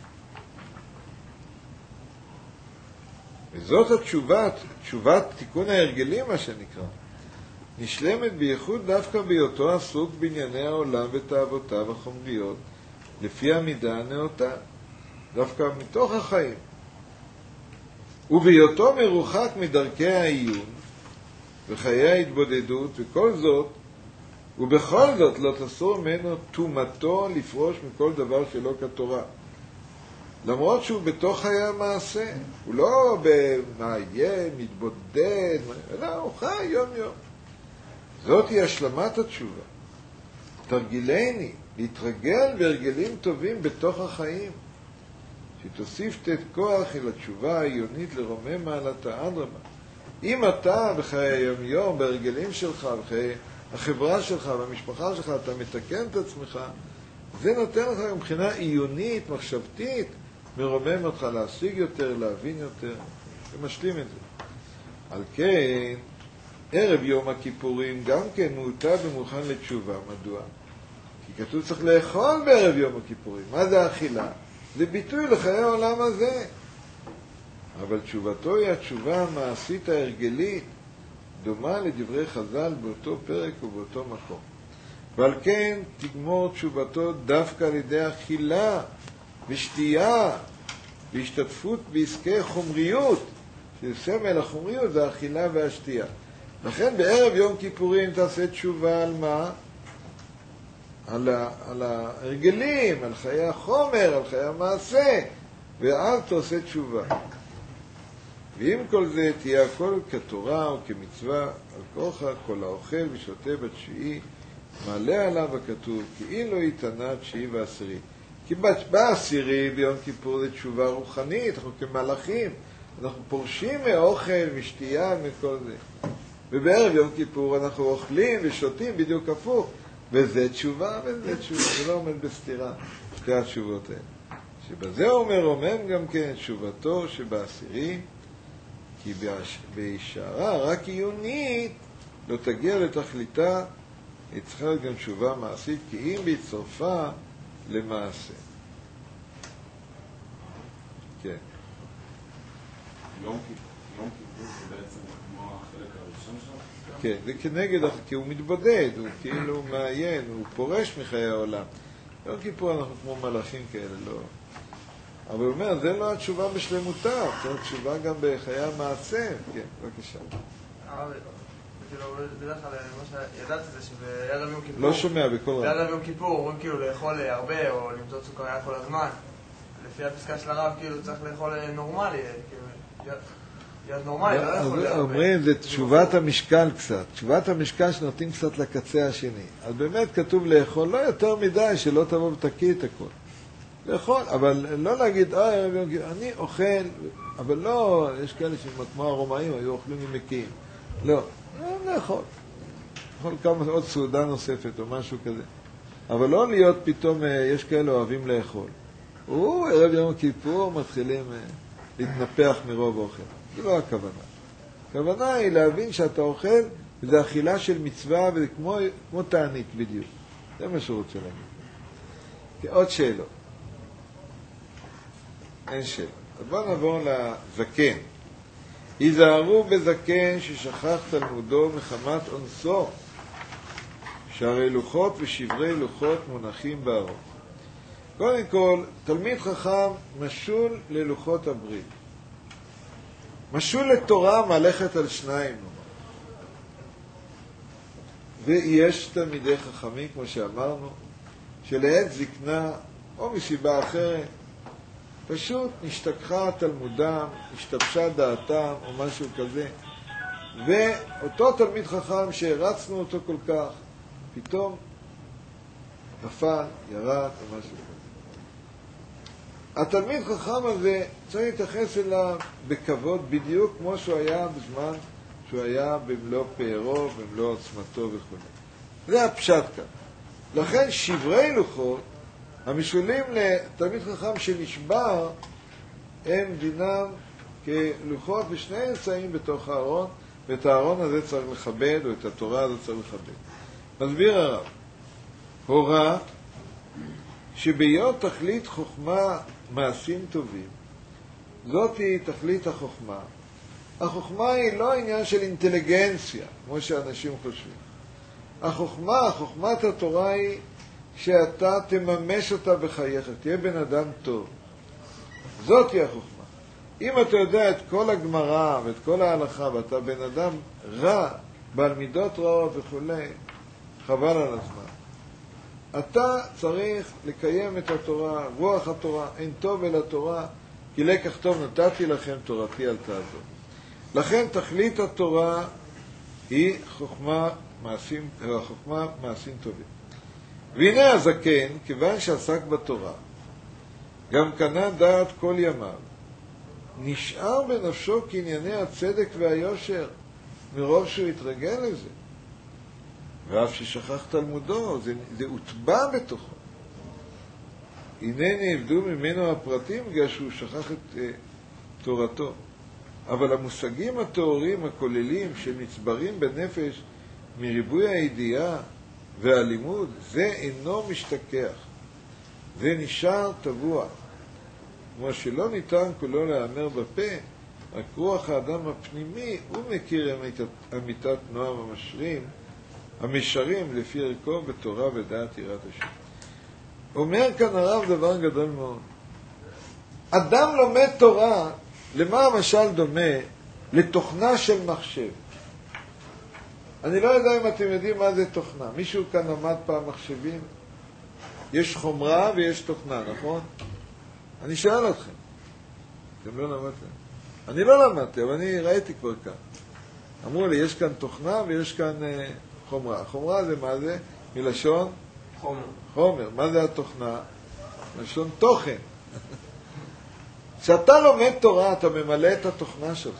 S1: וזאת תשובת תיקון ההרגלים, מה שנקרא. נשלמת בייחוד דווקא בהיותו עסוק בענייני העולם ותאוותיו החומריות, לפי המידה הנאותה, דווקא מתוך החיים. ובהיותו מרוחק מדרכי העיון וחיי ההתבודדות, וכל זאת, ובכל זאת לא תסור ממנו תומתו לפרוש מכל דבר שלא כתורה. למרות שהוא בתוך חיי המעשה, הוא לא במאיים, מתבודד, אלא הוא חי יום יום. זאת היא השלמת התשובה. תרגילני, להתרגל בהרגלים טובים בתוך החיים, שתוסיף תת כוח אל התשובה העיונית לרומם מעלתה אדרבה. אם אתה בחיי היום יום, בהרגלים שלך, בחיי החברה שלך, במשפחה שלך, אתה מתקן את עצמך, זה נותן לך מבחינה עיונית, מחשבתית, מרומם אותך להשיג יותר, להבין יותר, ומשלים את זה. על כן, ערב יום הכיפורים גם כן מעוטה ומוכן לתשובה. מדוע? כי כתוב צריך לאכול בערב יום הכיפורים. מה זה האכילה? זה ביטוי לחיי העולם הזה. אבל תשובתו היא התשובה המעשית ההרגלית, דומה לדברי חז"ל באותו פרק ובאותו מקום. ועל כן תגמור תשובתו דווקא על ידי אכילה ושתייה והשתתפות בעסקי חומריות, שסמל החומריות זה האכילה והשתייה. לכן בערב יום כיפורים תעשה תשובה על מה? על ההרגלים, על חיי החומר, על חיי המעשה, ואז תעשה תשובה. ואם כל זה תהיה הכל כתורה או כמצווה, על כורחה כל האוכל ושותה בתשיעי, מעלה עליו הכתוב, כי אילו יתנה תשיעי ועשירי. כי בעשירי ביום כיפור זה תשובה רוחנית, אנחנו כמלאכים, אנחנו פורשים מאוכל, משתייה, מכל זה. ובערב יום כיפור אנחנו אוכלים ושותים בדיוק הפוך, וזה תשובה וזה תשובה, זה לא עומד בסתירה, שתי התשובות האלה. שבזה אומר רומם גם כן תשובתו שבעשירי, כי בהישארה רק עיונית לא תגיע לתכליתה, היא צריכה להיות גם תשובה מעשית, כי אם בהצטרפה למעשה. כן.
S3: יום כיפור זה בעצם כמו החלק הראשון שלו?
S1: כן, זה כנגד, כי הוא מתבודד, הוא כאילו מעיין, הוא פורש מחיי העולם. יום כיפור אנחנו כמו מלאכים כאלה, לא. אבל הוא אומר, זה לא התשובה בשלמותה, זאת התשובה גם בחיי המעשה. כן, בבקשה.
S4: כאילו, בדרך כלל, מה שידעתי זה שבערב יום כיפור...
S1: לא שומע בכל רב.
S4: בערב יום כיפור אומרים כאילו לאכול הרבה או למצוא סוכריה כל הזמן. לפי הפסקה של הרב, כאילו צריך לאכול נורמלי, כאילו, להיות נורמלי, לא לאכול הרבה.
S1: אומרים, זה תשובת המשקל קצת. תשובת המשקל שנותנים קצת לקצה השני. אז באמת כתוב לאכול לא יותר מדי, שלא תבוא ותקיא את הכל. לאכול, אבל לא להגיד, אני אוכל, אבל לא, יש כאלה כמו הרומאים, היו אוכלים ממקים. לא, לאכול. לאכול כמה, עוד סעודה נוספת או משהו כזה. אבל לא להיות פתאום, יש כאלה אוהבים לאכול. ערב יום כיפור מתחילים להתנפח מרוב אוכל. זה לא הכוונה. הכוונה היא להבין שאתה אוכל, וזה אכילה של מצווה, וזה כמו תענית בדיוק. זה מה שהוא רוצה להגיד. עוד שאלות. אין שאלות. אז בואו נעבור לזקן. היזהרו בזקן ששכח תלמודו מחמת אונסו, שהרי לוחות ושברי לוחות מונחים בארון. קודם כל, תלמיד חכם משול ללוחות הברית. משול לתורה מהלכת על שניים. ויש תלמידי חכמים, כמו שאמרנו, שלעת זקנה או מסיבה אחרת, פשוט נשתכחה תלמודם, השתבשה דעתם או משהו כזה. ואותו תלמיד חכם שהרצנו אותו כל כך, פתאום נפל, ירד או משהו כזה. התלמיד חכם הזה צריך להתייחס אליו בכבוד בדיוק כמו שהוא היה בזמן שהוא היה במלוא פארו, במלוא עוצמתו וכו'. זה הפשט כאן. לכן שברי לוחות המשולים לתלמיד חכם שנשבר הם דינם כלוחות ושני נמצאים בתוך הארון, ואת הארון הזה צריך לכבד או את התורה הזאת צריך לכבד. מסביר הרב, הורה שביות תכלית חוכמה מעשים טובים, זאת היא תכלית החוכמה. החוכמה היא לא עניין של אינטליגנציה, כמו שאנשים חושבים. החוכמה, חוכמת התורה היא שאתה תממש אותה בחייך, תהיה בן אדם טוב. זאת היא החוכמה. אם אתה יודע את כל הגמרא ואת כל ההלכה ואתה בן אדם רע, בעל מידות רעות וכו', חבל על הזמן. אתה צריך לקיים את התורה, רוח התורה, אין טוב אל התורה, כי לקח טוב נתתי לכם, תורתי אל תעזוב. לכן תכלית התורה היא חוכמה מעשים טובים. והנה הזקן, כיוון שעסק בתורה, גם קנה דעת כל ימיו, נשאר בנפשו כענייני הצדק והיושר, מרוב שהוא התרגל לזה. ואף ששכח תלמודו, זה הוטבע בתוכו. הנה נאבדו ממנו הפרטים בגלל שהוא שכח את תורתו. אבל המושגים התיאוריים הכוללים שנצברים בנפש מריבוי הידיעה והלימוד, זה אינו משתכח. זה נשאר טבוע. כמו שלא ניתן כולו להאמר בפה, רק רוח האדם הפנימי, הוא מכיר אמיתת נועם המשרים לפי ערכו בתורה ודעת יראת השם. אומר כאן הרב דבר גדול מאוד. אדם לומד תורה, למה המשל דומה? לתוכנה של מחשב. אני לא יודע אם אתם יודעים מה זה תוכנה. מישהו כאן למד פעם מחשבים? יש חומרה ויש תוכנה, נכון? אני שואל אתכם. אתם לא למדתם? אני לא למדתי, אבל אני ראיתי כבר כאן. אמרו לי, יש כאן תוכנה ויש כאן חומרה. חומרה זה מה זה? מלשון? חומר. מה זה התוכנה? מלשון תוכן. כשאתה לומד תורה, אתה ממלא את התוכנה שלך.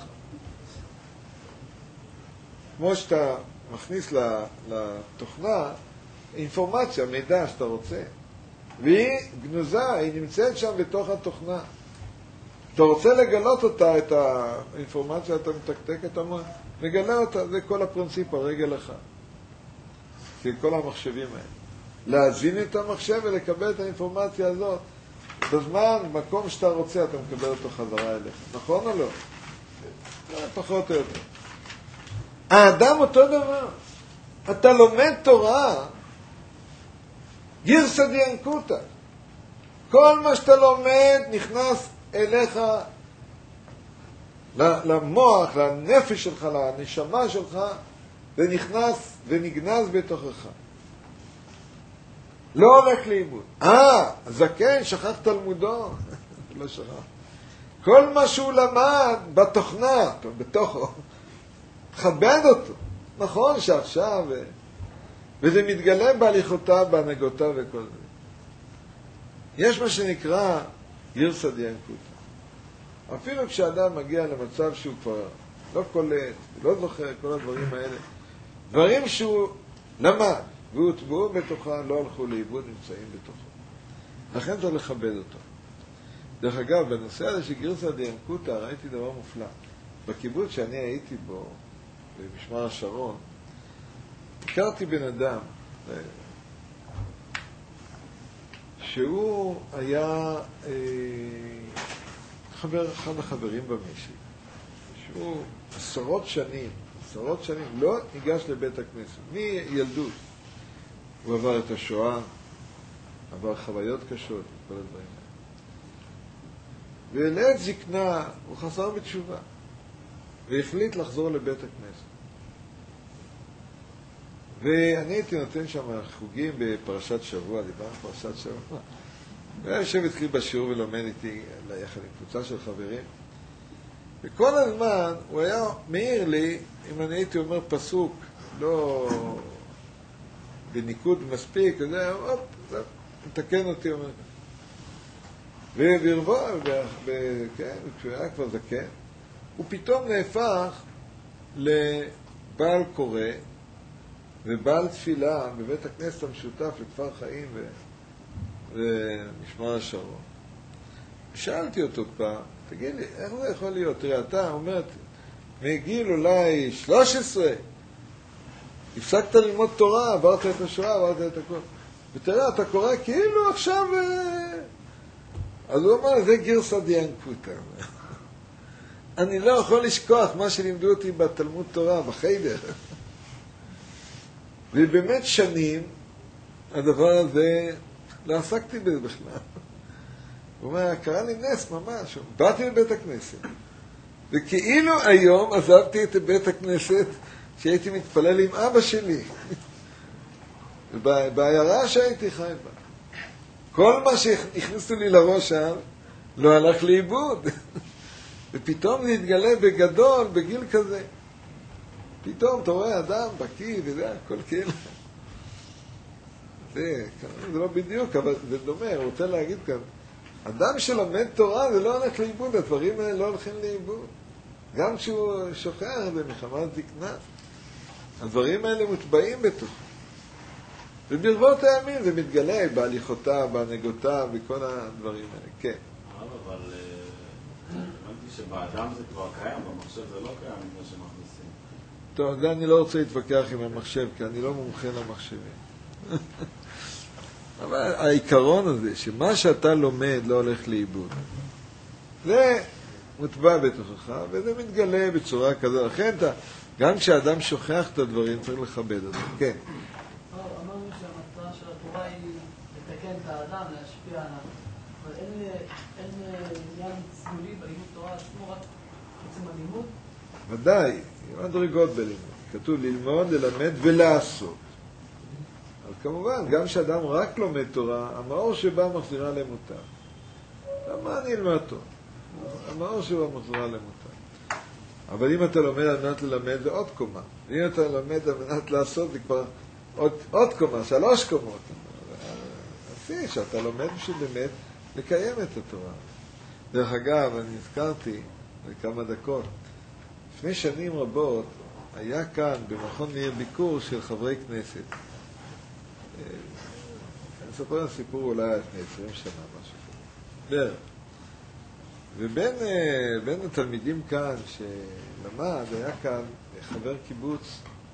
S1: כמו שאתה מכניס לתוכנה אינפורמציה, מידע שאתה רוצה. והיא גנוזה, היא נמצאת שם בתוך התוכנה. אתה רוצה לגלות אותה, את האינפורמציה, אתה מתקתק את המון, מגלה אותה, זה כל הפרינציפ, הרגל אחד. זה כל המחשבים האלה. להזין את המחשב ולקבל את האינפורמציה הזאת. בזמן, מקום שאתה רוצה, אתה מקבל אותו חזרה אליך. נכון או לא? פחות או יותר. האדם אותו דבר. אתה לומד תורה, גירסא דיינקותא. כל מה שאתה לומד נכנס אליך, למוח, לנפש שלך, לנשמה שלך, זה נכנס ונגנז בתוכך. לא הולך לאיבוד. זקן, שכח תלמודו. לא שכח. כל מה שהוא למד בתוכנה, בתוכו, תכבד אותו. נכון שעכשיו, וזה מתגלה בהליכותיו, בהנהגותיו וכל זה. יש מה שנקרא גרסא דינקותא. אפילו כשאדם מגיע למצב שהוא כבר לא קולט, לא זוכר כל הדברים האלה, דברים שהוא למד והוטבעו בתוכה, לא הלכו לאיבוד, נמצאים בתוכה. לכן צריך לכבד אותו. דרך אגב, בנושא הזה של גרסא דינקותא ראיתי דבר מופלא. בקיבוץ שאני הייתי בו, במשמר השרון, הכרתי בן אדם שהוא היה אחד החברים במשק, שהוא עשרות שנים לא ניגש לבית הכנסת, מילדות. הוא עבר את השואה, עבר חוויות קשות, כל הדברים האלה. ולעת זקנה הוא חזר בתשובה, והחליט לחזור לבית הכנסת. ואני הייתי נותן שם חוגים בפרשת שבוע, דיברנו פרשת שבוע. והיה יושב התחיל בשיעור ולומד איתי יחד עם קבוצה של חברים. וכל הזמן הוא היה מעיר לי, אם אני הייתי אומר פסוק, לא בניקוד מספיק, זה מתקן אותי, אומר כך. וברבו, כשהוא היה כבר זקן, הוא פתאום נהפך לבעל קורא, ובעל תפילה בבית הכנסת המשותף לכפר חיים ומשמר השרון. שאלתי אותו פעם, תגיד לי, איך זה יכול להיות? תראה, אתה אומרת, מגיל אולי 13, הפסקת ללמוד תורה, עברת את השואה, עברת את הכל. ותראה, אתה קורא כאילו עכשיו... אז הוא אומר, זה גרסא דינקותא. אני לא יכול לשכוח מה שלימדו אותי בתלמוד תורה, בחיידר. ובאמת שנים הדבר הזה, לא עסקתי בזה בכלל. הוא אומר, קרה לי נס ממש, באתי לבית הכנסת, וכאילו היום עזבתי את בית הכנסת שהייתי מתפלל עם אבא שלי, בעיירה שהייתי חי בה. כל מה שהכניסו לי לראש שם לא הלך לאיבוד. ופתאום זה התגלה בגדול, בגיל כזה. פתאום אתה רואה אדם בקיא וזה, הכל כאילו. זה לא בדיוק, אבל זה דומה, הוא רוצה להגיד כאן, אדם שלומד תורה זה לא הולך לאיבוד, הדברים האלה לא הולכים לאיבוד. גם כשהוא שוכח זה מחמת זקנה, הדברים האלה מוטבעים בתוכו. וברבות הימים זה מתגלה בהליכותיו, בהנהגותיו, בכל הדברים האלה. כן.
S3: אבל הבנתי שבאדם זה כבר קיים, במחשב זה לא קיים לפני שמכניסים.
S1: טוב, זה אני לא רוצה להתווכח עם המחשב, כי אני לא מומחה למחשבים. אבל העיקרון הזה, שמה שאתה לומד לא הולך לאיבוד, זה מוטבע בתוכך, וזה מתגלה בצורה כזו. לכן גם כשאדם שוכח את הדברים, צריך לכבד אותו. כן.
S2: אמרנו שהמטרה של התורה היא לתקן את האדם, להשפיע עליו. אבל אין עניין סגולי בלימוד תורה, עצמו רק עצם הלימוד?
S1: ודאי, מדרגות בלימוד. כתוב ללמוד, ללמד ולעשות. אבל כמובן, גם כשאדם רק לומד תורה, המאור שבה מחזירה למותה. למה אני אלמד תורה? המאור שבה מחזירה למותה. אבל אם אתה לומד על מנת ללמד, זה עוד קומה. אם אתה לומד על מנת לעשות, זה כבר עוד קומה, 3 קומות. עשי שאתה לומד בשביל באמת לקיים את התורה. דרך אגב, אני הזכרתי לכמה דקות, לפני שנים רבות, היה כאן במכון מאיר ביקור של חברי כנסת. אני אספר סיפור אולי לפני 20 שנה, משהו כזה. ובין התלמידים כאן שלמד, היה כאן חבר קיבוץ,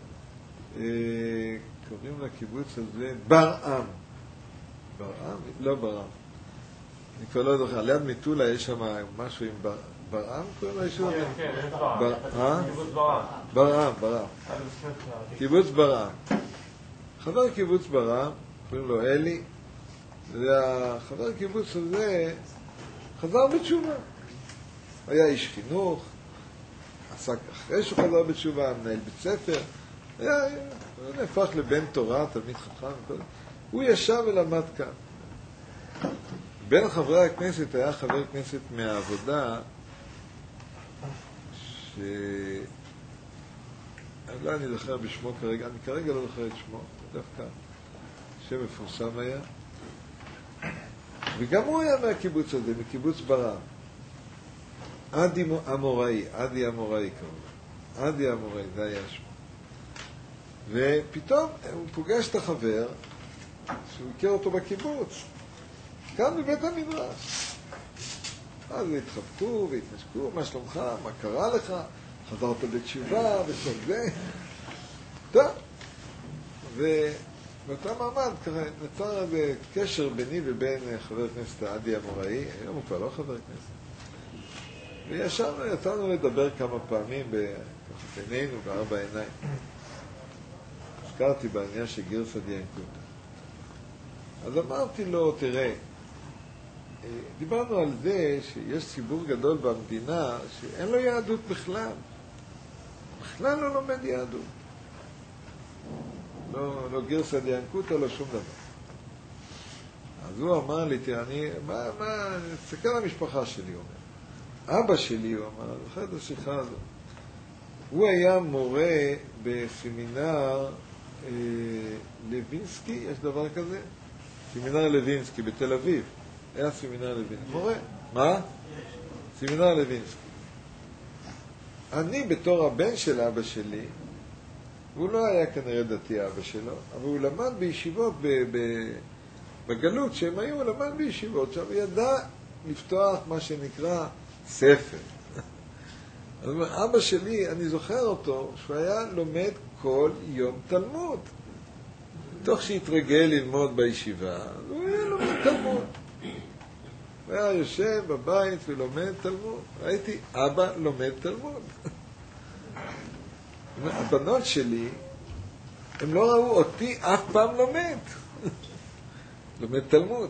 S1: קוראים לקיבוץ הזה ברעם. ברעם? לא ברעם. אני כבר לא זוכר, ליד מטולה יש שם משהו עם ברעם? קוראים ליישוב?
S5: כן, יש ברעם. קיבוץ ברעם.
S1: ברעם. קיבוץ ברעם. חבר קיבוץ ברעם, קוראים לו אלי, והחבר קיבוץ הזה חזר בתשובה. היה איש חינוך, עסק אחרי שהוא חזר בתשובה, מנהל בית ספר, הוא נהפך לבן תורה, תלמיד חכם, הוא ישב ולמד כאן. בין חברי הכנסת היה חבר כנסת מהעבודה, לא אני זוכר בשמו כרגע, אני כרגע לא זוכר את שמו, דווקא שם מפורסם היה, וגם הוא היה מהקיבוץ הזה, מקיבוץ ברעם. עדי אמוראי כמובן, עדי אמוראי, זה היה שמו. ופתאום הוא פוגש את החבר שהוא הכיר אותו בקיבוץ, כאן בבית המדרש. אז התחבקו והתנשקו, מה שלומך, מה קרה לך, חזרת בתשובה ושל זה. טוב, ובאותה מעמד נוצר איזה קשר ביני ובין חבר הכנסת עדי אמוראי, היום הוא כבר לא חבר כנסת. ויצאנו לדבר כמה פעמים בינינו, בארבע עיניים. הזכרתי בעניין של גרסא דיינקותא. אז אמרתי לו, תראה, דיברנו על זה שיש ציבור גדול במדינה שאין לו יהדות בכלל. בכלל לא לומד יהדות. לא גרסא דיינקותא, לא שום דבר. אז הוא אמר לי, תראה, תסתכל על המשפחה שלי, הוא אומר. אבא שלי, הוא אמר, זוכר את השיחה הזאת. הוא היה מורה בסמינר לוינסקי, יש דבר כזה? סמינר לוינסקי בתל אביב. היה סמינר לוינסקי. מורה. מה? סמינר לוינסקי. אני בתור הבן של אבא שלי, הוא לא היה כנראה דתי אבא שלו, אבל הוא למד בישיבות בגלות שהם היו, הוא למד בישיבות, עכשיו הוא ידע לפתוח מה שנקרא ספר. אז אבא שלי, אני זוכר אותו, שהוא היה לומד כל יום תלמוד. תוך שהתרגל ללמוד בישיבה, הוא היה לומד תלמוד. הוא היה יושב בבית ולומד תלמוד. ראיתי, אבא לומד תלמוד. הבנות שלי, הם לא ראו אותי אף פעם לומד. לומד תלמוד.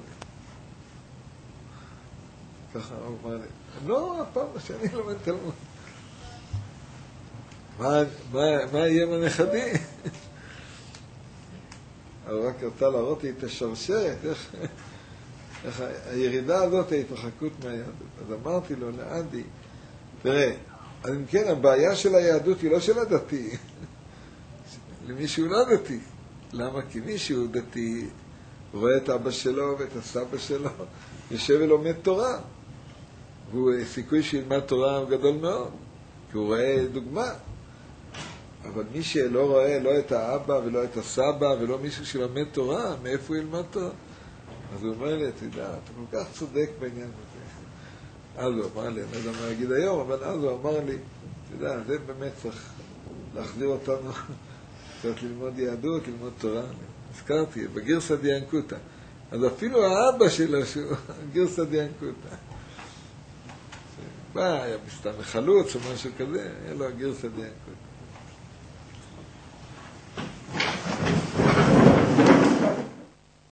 S1: ככה הוא אמר לי, הם לא ראו אף פעם שאני לומד תלמוד. מה יהיה מהנכדים? אבל רק רצה להראות לי את השרשרת, איך הירידה הזאת, ההתרחקות מהיהדות. אז אמרתי לו, לעדי, תראה, אז אם כן, הבעיה של היהדות היא לא של הדתי, למישהו לא דתי. למה? כי מישהו דתי רואה את אבא שלו ואת הסבא שלו, יושב ולומד תורה, והוא סיכוי שילמד תורה גדול מאוד, כי הוא רואה דוגמה. אבל מי שלא רואה לא את האבא ולא את הסבא ולא מישהו שלמד תורה, מאיפה הוא ילמד תורה? אז הוא אומר לי, אתה יודע, אתה כל כך צודק בעניין הזה. אז הוא אמר לי, אני לא יודע מה להגיד היום, אבל אז הוא אמר לי, אתה יודע, זה באמת צריך להחזיר אותנו קצת ללמוד יהדות, ללמוד תורה. הזכרתי, בגרסא דיינקותא. אז אפילו האבא שלו, שהוא גרסא דיינקותא. היה מסתם חלוץ או משהו כזה, היה לו גרסא דיינקותא.